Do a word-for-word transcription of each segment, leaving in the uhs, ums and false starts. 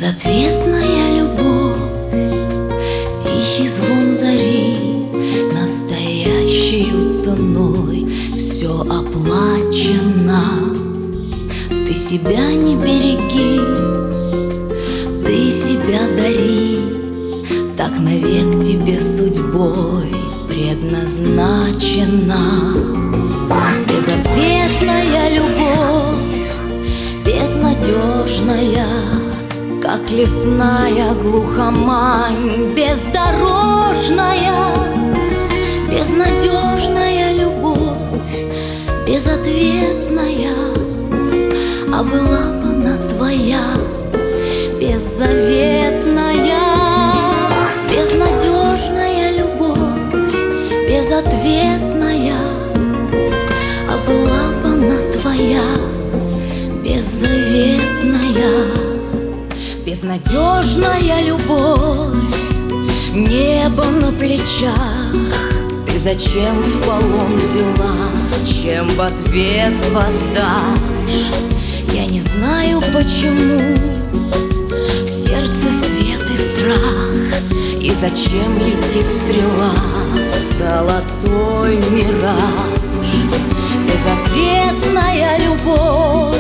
Безответная любовь, тихий звон зари, настоящей ценой все оплачено. Ты себя не береги, ты себя дари, так навек тебе судьбой предназначена. Безответная любовь, безнадежная, как лесная глухомань, бездорожная. Безнадежная любовь, безответная, а была бы она твоя, беззаветная. Безнадежная любовь, безответная, а была бы она твоя, беззаветная. Безнадежная любовь, небо на плечах, ты зачем в полон взяла, чем в ответ воздашь? Я не знаю почему в сердце свет и страх, и зачем летит стрела в золотой мираж. Безответная любовь,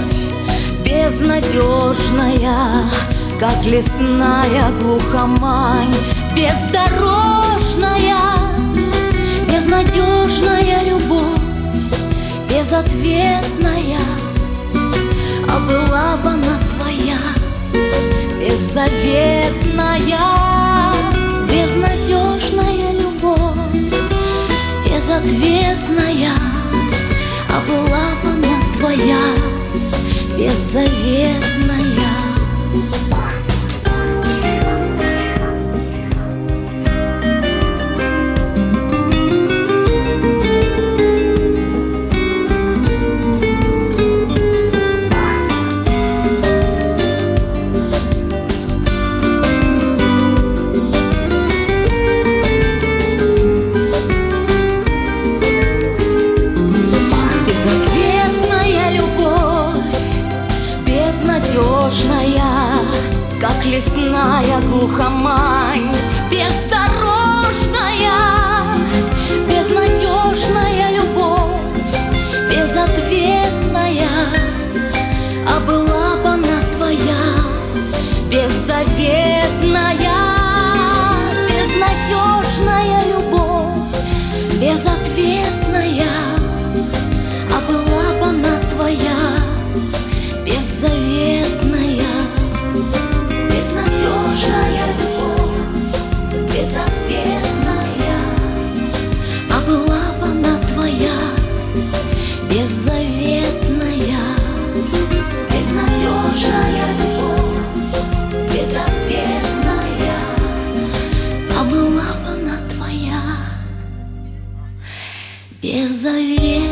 безнадежная, как лесная глухомань, бездорожная. Безнадежная любовь, безответная, а была бы она твоя, беззаветная. Безнадежная любовь, безответная, а была бы она твоя, беззаветная. Безнадежная, как лесная глухомань, бездорожная. Безнадежная любовь, безответная, а была бы она твоя, беззаветная. Безнадежная любовь, безответная, а была бы она твоя, беззаветная. Безнадежная любовь, безответная, а была бы она твоя, беззаветная. Безнадежная любовь, безответная, а была бы она твоя, беззаветная.